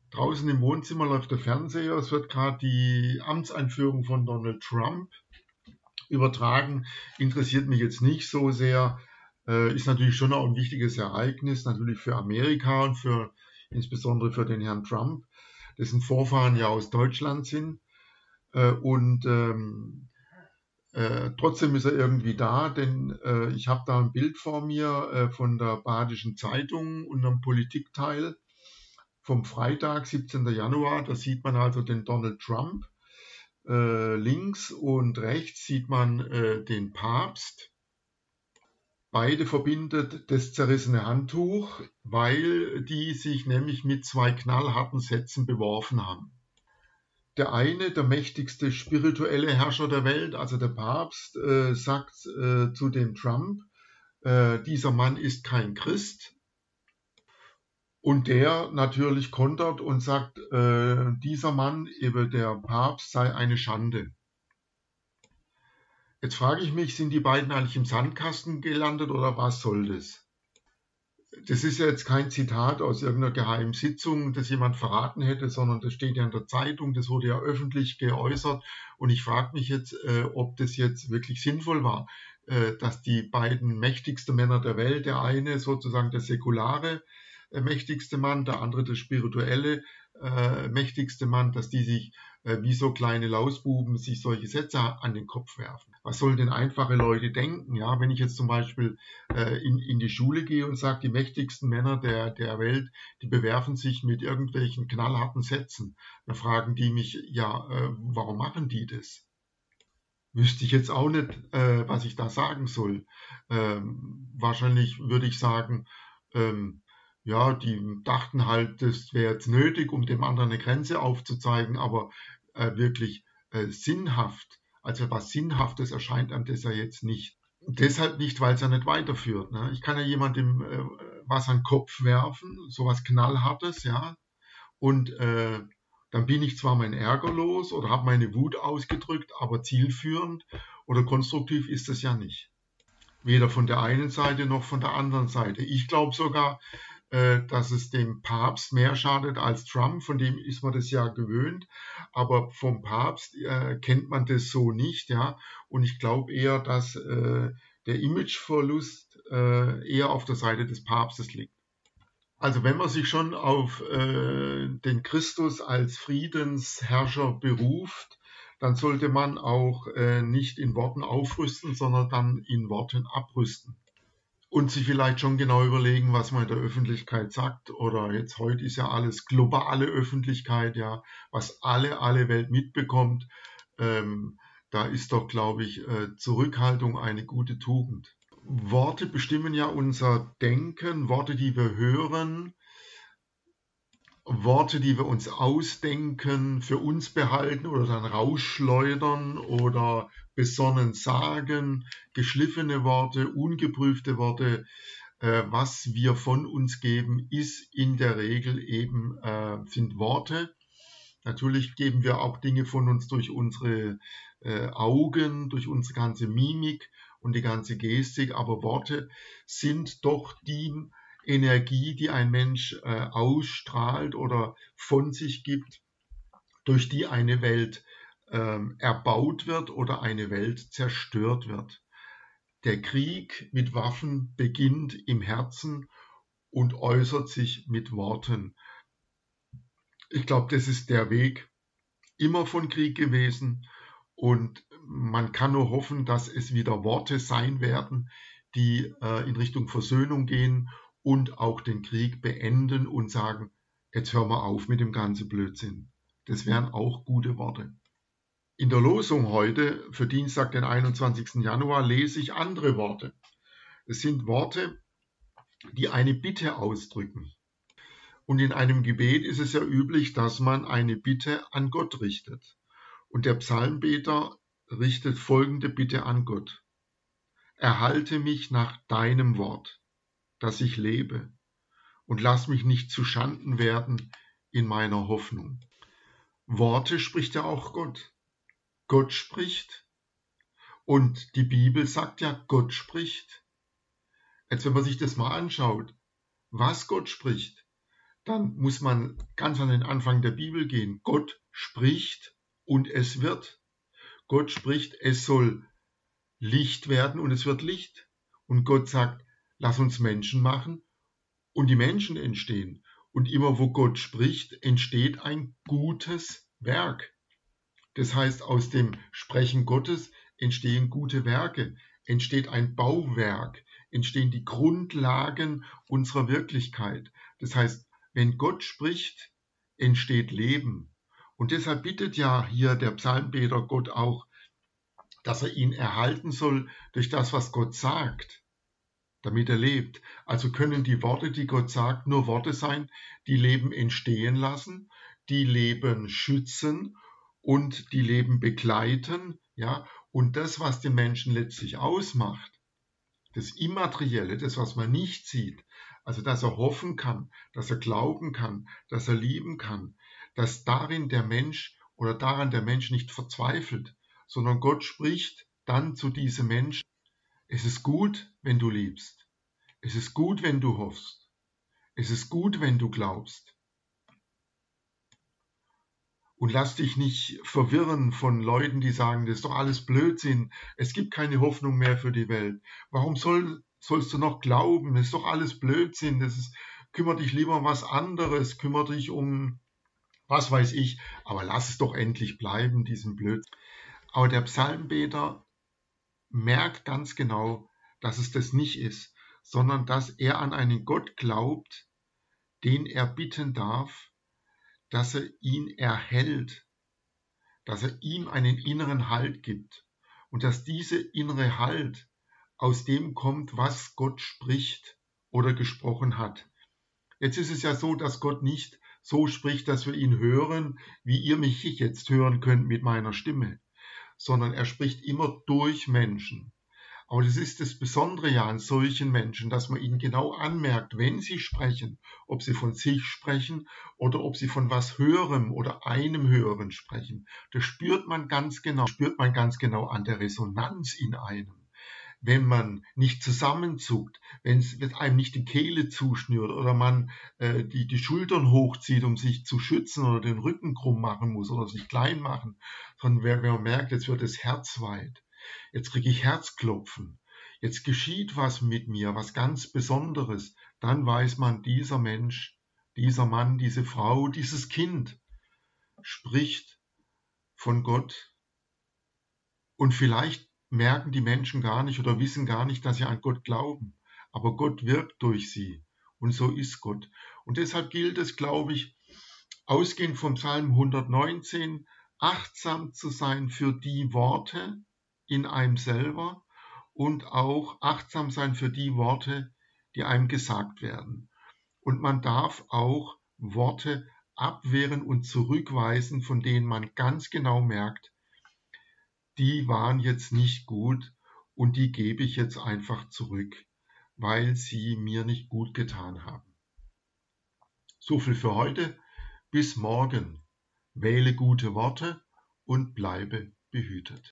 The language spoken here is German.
Draußen im Wohnzimmer läuft der Fernseher. Es wird gerade die Amtseinführung von Donald Trump übertragen. Interessiert mich jetzt nicht so sehr. Ist natürlich schon auch ein wichtiges Ereignis, natürlich für Amerika und insbesondere für den Herrn Trump, dessen Vorfahren ja aus Deutschland sind. Trotzdem ist er irgendwie da, denn ich habe da ein Bild vor mir von der Badischen Zeitung und einem Politikteil vom Freitag, 17. Januar. Da sieht man also den Donald Trump. Links und rechts sieht man den Papst. Beide verbindet das zerrissene Handtuch, weil die sich nämlich mit zwei knallharten Sätzen beworfen haben. Der eine, der mächtigste spirituelle Herrscher der Welt, also der Papst, sagt zu dem Trump, dieser Mann ist kein Christ. Und der natürlich kontert und sagt, dieser Mann, eben der Papst, sei eine Schande. Jetzt frage ich mich, sind die beiden eigentlich im Sandkasten gelandet oder was soll das? Das ist ja jetzt kein Zitat aus irgendeiner geheimen Sitzung, das jemand verraten hätte, sondern das steht ja in der Zeitung, das wurde ja öffentlich geäußert. Und ich frage mich jetzt, ob das jetzt wirklich sinnvoll war, dass die beiden mächtigsten Männer der Welt, der eine sozusagen der säkulare mächtigste Mann, der andere der spirituelle mächtigste Mann, dass die sich wie so kleine Lausbuben sich solche Sätze an den Kopf werfen. Was sollen denn einfache Leute denken? Ja, wenn ich jetzt zum Beispiel in die Schule gehe und sage, die mächtigsten Männer der Welt, die bewerfen sich mit irgendwelchen knallharten Sätzen, dann fragen die mich, ja, warum machen die das? Wüsste ich jetzt auch nicht, was ich da sagen soll. Wahrscheinlich würde ich sagen, ja, die dachten halt, das wäre jetzt nötig, um dem anderen eine Grenze aufzuzeigen, aber wirklich sinnhaft, also was Sinnhaftes erscheint einem das ja jetzt nicht. Deshalb nicht, weil es ja nicht weiterführt. Ne? Ich kann ja jemandem was an den Kopf werfen, sowas Knallhartes, ja, und dann bin ich zwar mein Ärger los oder habe meine Wut ausgedrückt, aber zielführend oder konstruktiv ist es ja nicht. Weder von der einen Seite noch von der anderen Seite. Ich glaube sogar, dass es dem Papst mehr schadet als Trump, von dem ist man das ja gewöhnt, aber vom Papst kennt man das so nicht, ja, und ich glaube eher, dass der Imageverlust eher auf der Seite des Papstes liegt. Also wenn man sich schon auf den Christus als Friedensherrscher beruft, dann sollte man auch nicht in Worten aufrüsten, sondern dann in Worten abrüsten. Und sich vielleicht schon genau überlegen, was man in der Öffentlichkeit sagt. Oder jetzt heute ist ja alles globale Öffentlichkeit, ja, was alle Welt mitbekommt. Da ist doch, glaube ich, Zurückhaltung eine gute Tugend. Worte bestimmen ja unser Denken, Worte, die wir hören, Worte, die wir uns ausdenken, für uns behalten oder dann rausschleudern oder besonnen sagen, geschliffene Worte, ungeprüfte Worte, was wir von uns geben, ist in der Regel eben, sind Worte. Natürlich geben wir auch Dinge von uns durch unsere Augen, durch unsere ganze Mimik und die ganze Gestik, aber Worte sind doch die Energie, die ein Mensch ausstrahlt oder von sich gibt, durch die eine Welt erbaut wird oder eine Welt zerstört wird. Der Krieg mit Waffen beginnt im Herzen und äußert sich mit Worten. Ich glaube, das ist der Weg immer von Krieg gewesen und man kann nur hoffen, dass es wieder Worte sein werden, die in Richtung Versöhnung gehen und auch den Krieg beenden und sagen, jetzt hören wir auf mit dem ganzen Blödsinn. Das wären auch gute Worte. In der Losung heute für Dienstag, den 21. Januar, lese ich andere Worte. Es sind Worte, die eine Bitte ausdrücken. Und in einem Gebet ist es ja üblich, dass man eine Bitte an Gott richtet. Und der Psalmbeter richtet folgende Bitte an Gott. Erhalte mich nach deinem Wort, dass ich lebe, und lass mich nicht zu Schanden werden in meiner Hoffnung. Worte spricht ja auch Gott. Gott spricht. Und die Bibel sagt ja, Gott spricht. Jetzt, wenn man sich das mal anschaut, was Gott spricht, dann muss man ganz an den Anfang der Bibel gehen. Gott spricht und es wird. Gott spricht, es soll Licht werden und es wird Licht. Und Gott sagt, lass uns Menschen machen und die Menschen entstehen. Und immer wo Gott spricht, entsteht ein gutes Werk. Das heißt, aus dem Sprechen Gottes entstehen gute Werke, entsteht ein Bauwerk, entstehen die Grundlagen unserer Wirklichkeit. Das heißt, wenn Gott spricht, entsteht Leben. Und deshalb bittet ja hier der Psalmbeter Gott auch, dass er ihn erhalten soll durch das, was Gott sagt, damit er lebt. Also können die Worte, die Gott sagt, nur Worte sein, die Leben entstehen lassen, die Leben schützen und die Leben begleiten. Ja? Und das, was den Menschen letztlich ausmacht, das Immaterielle, das, was man nicht sieht, also dass er hoffen kann, dass er glauben kann, dass er lieben kann, dass darin der Mensch oder daran der Mensch nicht verzweifelt, sondern Gott spricht dann zu diesem Menschen: Es ist gut, wenn du liebst. Es ist gut, wenn du hoffst. Es ist gut, wenn du glaubst. Und lass dich nicht verwirren von Leuten, die sagen, das ist doch alles Blödsinn. Es gibt keine Hoffnung mehr für die Welt. Warum sollst du noch glauben? Das ist doch alles Blödsinn. Kümmere dich lieber um was anderes. Kümmere dich um was weiß ich. Aber lass es doch endlich bleiben, diesen Blödsinn. Aber der Psalmbeter merkt ganz genau, dass es das nicht ist, sondern dass er an einen Gott glaubt, den er bitten darf, dass er ihn erhält, dass er ihm einen inneren Halt gibt und dass dieser innere Halt aus dem kommt, was Gott spricht oder gesprochen hat. Jetzt ist es ja so, dass Gott nicht so spricht, dass wir ihn hören, wie ihr mich jetzt hören könnt mit meiner Stimme, sondern er spricht immer durch Menschen. Aber das ist das Besondere ja an solchen Menschen, dass man ihnen genau anmerkt, wenn sie sprechen, ob sie von sich sprechen oder ob sie von was Höherem oder einem Höheren sprechen. Das spürt man ganz genau an der Resonanz in einem. Wenn man nicht zusammenzuckt, wenn es einem nicht die Kehle zuschnürt oder man die Schultern hochzieht, um sich zu schützen oder den Rücken krumm machen muss oder sich klein machen, sondern wenn man merkt, jetzt wird das Herz weit, jetzt kriege ich Herzklopfen, jetzt geschieht was mit mir, was ganz Besonderes, dann weiß man, dieser Mensch, dieser Mann, diese Frau, dieses Kind spricht von Gott. Und vielleicht merken die Menschen gar nicht oder wissen gar nicht, dass sie an Gott glauben. Aber Gott wirkt durch sie. Und so ist Gott. Und deshalb gilt es, glaube ich, ausgehend vom Psalm 119, achtsam zu sein für die Worte in einem selber und auch achtsam sein für die Worte, die einem gesagt werden. Und man darf auch Worte abwehren und zurückweisen, von denen man ganz genau merkt, die waren jetzt nicht gut und die gebe ich jetzt einfach zurück, weil sie mir nicht gut getan haben. So viel für heute. Bis morgen. Wähle gute Worte und bleibe behütet.